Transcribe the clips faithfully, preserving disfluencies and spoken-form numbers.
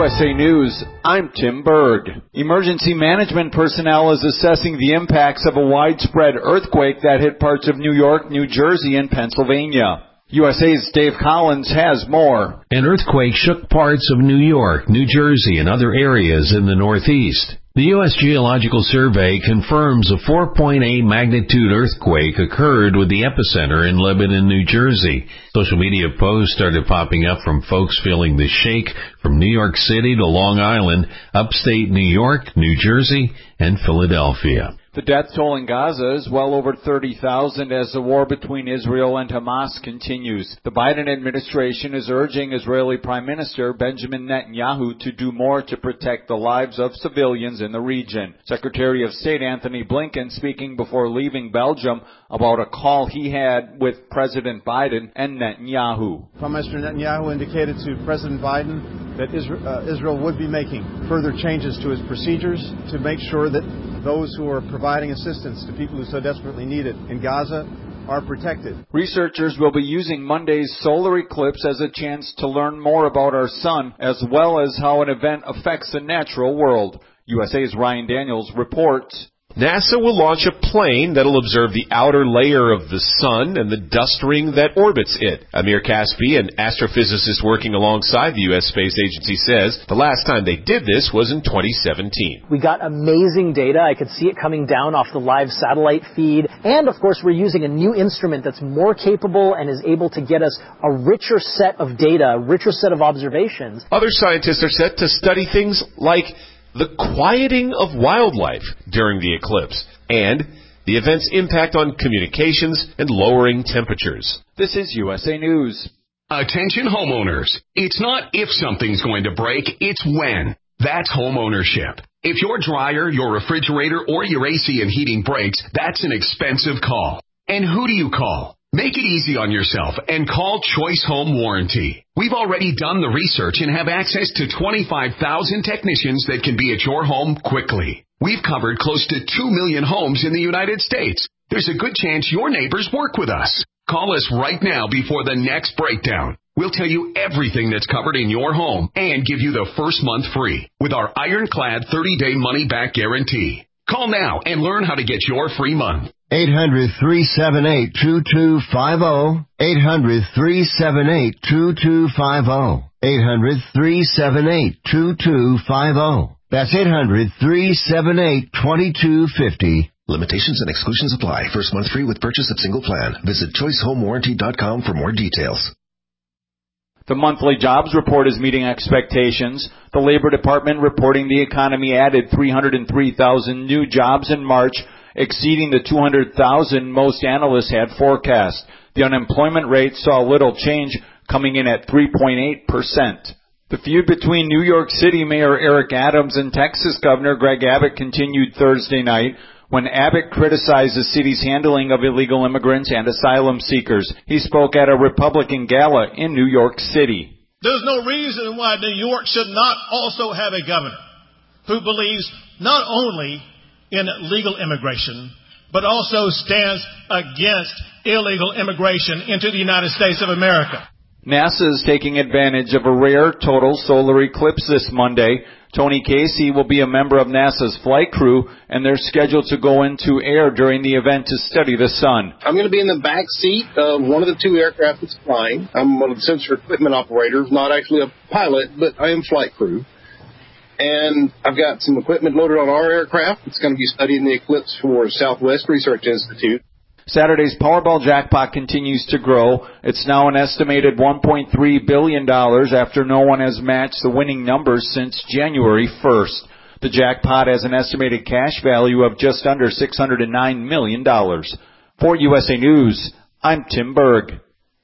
S A News, I'm Tim Berg. Emergency management personnel is assessing the impacts of a widespread earthquake that hit parts of New York, New Jersey, and Pennsylvania. U S A's Dave Collins has more. An earthquake shook parts of New York, New Jersey, and other areas in the Northeast. The U S Geological Survey confirms a four point eight magnitude earthquake occurred with the epicenter in Lebanon, New Jersey. Social media posts started popping up from folks feeling the shake from New York City to Long Island, upstate New York, New Jersey, and Philadelphia. The death toll in Gaza is well over thirty thousand as the war between Israel and Hamas continues. The Biden administration is urging Israeli Prime Minister Benjamin Netanyahu to do more to protect the lives of civilians in the region. Secretary of State Anthony Blinken speaking before leaving Belgium about a call he had with President Biden and Netanyahu. Prime Minister Netanyahu indicated to President Biden that Israel, uh, Israel would be making further changes to its procedures to make sure that those who are providing assistance to people who so desperately need it in Gaza are protected. Researchers will be using Monday's solar eclipse as a chance to learn more about our sun, as well as how an event affects the natural world. U S A's Ryan Daniels reports. NASA will launch a plane that'll observe the outer layer of the sun and the dust ring that orbits it. Amir Kaspi, an astrophysicist working alongside the U S Space Agency, says the last time they did this was in twenty seventeen. We got amazing data. I could see it coming down off the live satellite feed. And, of course, we're using a new instrument that's more capable and is able to get us a richer set of data, a richer set of observations. Other scientists are set to study things like the quieting of wildlife during the eclipse, and the event's impact on communications and lowering temperatures. This is U S A News. Attention homeowners. It's not if something's going to break, it's when. That's home ownership. If your dryer, your refrigerator, or your A C and heating breaks, that's an expensive call. And who do you call? Make it easy on yourself and call Choice Home Warranty. We've already done the research and have access to twenty-five thousand technicians that can be at your home quickly. We've covered close to two million homes in the United States. There's a good chance your neighbors work with us. Call us right now before the next breakdown. We'll tell you everything that's covered in your home and give you the first month free with our ironclad thirty-day money-back guarantee. Call now and learn how to get your free month. eight hundred, three seven eight, two two five zero. eight hundred, three seven eight, two two five zero. eight hundred, three seven eight, two two five zero. That's eight hundred, three seven eight, two two five zero. Limitations and exclusions apply. First month free with purchase of single plan. Visit choice home warranty dot com for more details. The monthly jobs report is meeting expectations. The Labor Department reporting the economy added three hundred three thousand new jobs in March, exceeding the two hundred thousand most analysts had forecast. The unemployment rate saw little change, coming in at three point eight percent. The feud between New York City Mayor Eric Adams and Texas Governor Greg Abbott continued Thursday night, when Abbott criticized the city's handling of illegal immigrants and asylum seekers. He spoke at a Republican gala in New York City. There's no reason why New York should not also have a governor who believes not only in legal immigration, but also stands against illegal immigration into the United States of America. NASA is taking advantage of a rare total solar eclipse this Monday. Tony Casey will be a member of NASA's flight crew, and they're scheduled to go into air during the event to study the sun. I'm going to be in the back seat of one of the two aircraft that's flying. I'm one of the sensor equipment operators, not actually a pilot, but I am flight crew. And I've got some equipment loaded on our aircraft. It's going to be studying the eclipse for Southwest Research Institute. Saturday's Powerball jackpot continues to grow. It's now an estimated one point three billion dollars after no one has matched the winning numbers since January first. The jackpot has an estimated cash value of just under six hundred nine million dollars. For U S A News, I'm Tim Berg.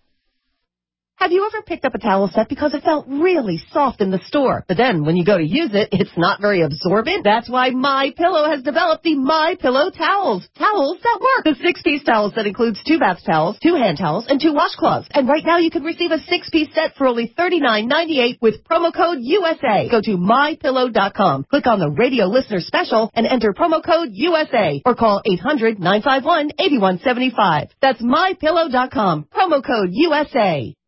Have you ever picked up a towel set because it felt really soft in the store, but then when you go to use it, it's not very absorbent? That's why MyPillow has developed the MyPillow towels. Towels that work. The six-piece towel set includes two bath towels, two hand towels, and two washcloths. And right now you can receive a six-piece set for only thirty-nine ninety-eight with promo code U S A. Go to my pillow dot com, click on the radio listener special, and enter promo code U S A, or call eight hundred, nine five one, eight one seven five. That's my pillow dot com, promo code U S A.